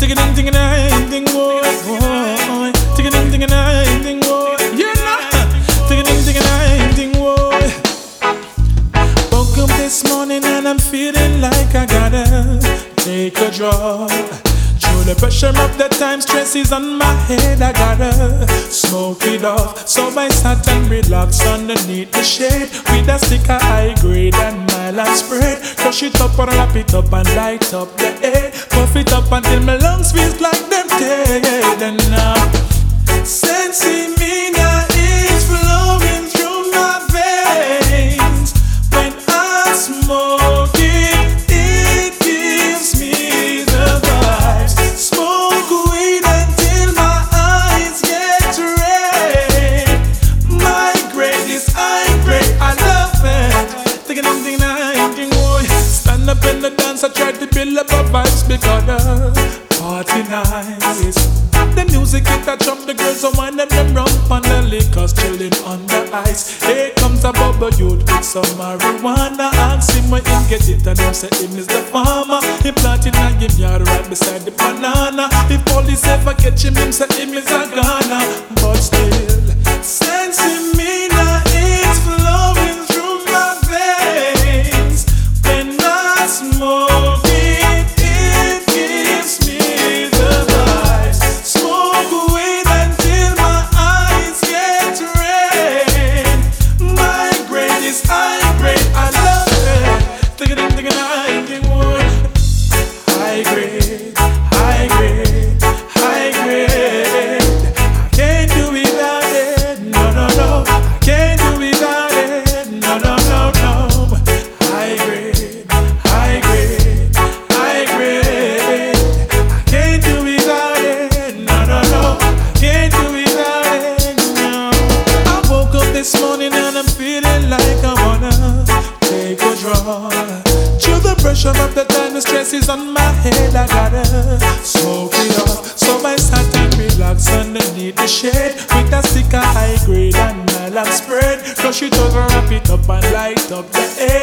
Take it in, take it in, ding, boy. Take it in, take it in, ding, boy. Yeah, take it in, take it in, ding, boy. Woke up this morning and I'm feeling like I gotta take a draw. Through the pressure of the time, stress is on my head. I gotta smoke it off. So I sat and relax underneath the shade with a stick of high grade and mild spread. Crush it up and wrap it up and light up the air. Puff it up until my lungs feel like them dead. And now, sensing me now is flowing through my veins. When I smoke it, it gives me the vibes. Smoke weed until my eyes get red. My grade is high grade, I love it. Take it in, boy. Stand up in the dance, I try to build up a vibes because the party nice. The music it a jump, the girls are winding them rump on the liquors chilling on the ice. Here comes a bubble youth with some marijuana. Ask him where him get it and him say him is the farmer. He planted and him yard right beside the banana. If police ever catch him say him is a Ghana. But still, sensing me now is flowing through my veins. When I smoke it, it gives me the vibes. Smoke weed until my eyes get red. My grade is high grade, I love it. Take it in, boy. High grade, high grade, high grade. I can't do without it, no, no, no. I can't do without it, no, no, no, no. High grade, high grade, high grade. I can't do without it, no, no, no. I can't do without it, no. I woke up this morning and I'm feeling like I wanna take a draw. Through the pressure of the time, the stress is on my head. I gotta smoke it off. So I sat and relax underneath the shade with a stick of high grade and melon spread. Crush it over, wrap it up and light up the air.